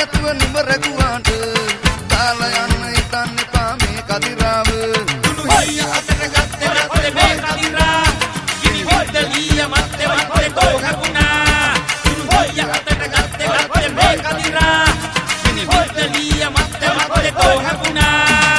නැතුව නුඹ රැකුවාට දාලා යන්න හිතන්න එපා මේ කදිරාව හොයිය අතට ගත්තේ නැත්තේ මේ කදිරා ගිනි විද්දලිය මත්තේ මත්තේ කෝහපුනා හොයිය අතට ගත්තේ නැත්තේ මේ කදිරා ගිනි විද්දලිය මත්තේ මත්තේ කෝහපුනා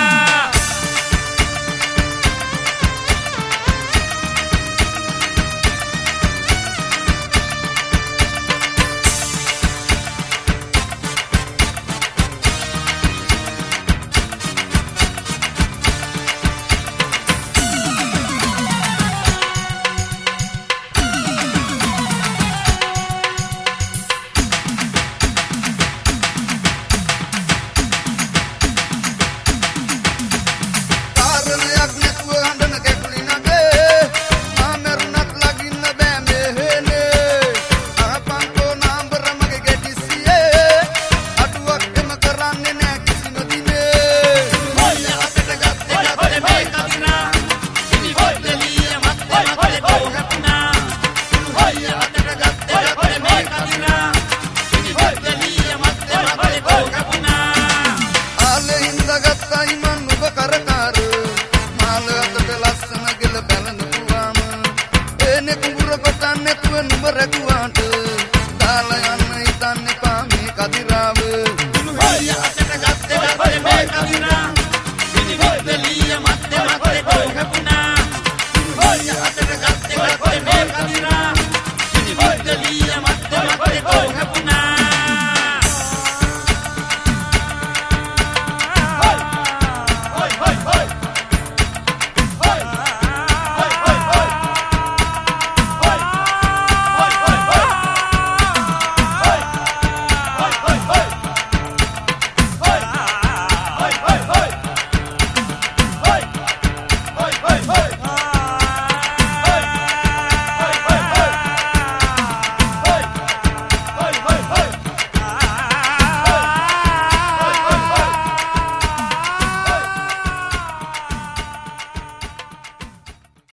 නුඹ රැකුවාට දාලා යන්න හිතන්න එපා මේ කදිරාව හොයිය අතට ගත්තේ නැත්තේ මේ කදිරා ගිනි විද්දලිය මත්තේ මත්තේ කෝහපුනා හොයිය අතට ගත්තේ නැත්තේ මේ කදිරා ගිනි විද්දලිය මත්තේ මත්තේ කෝහපුනා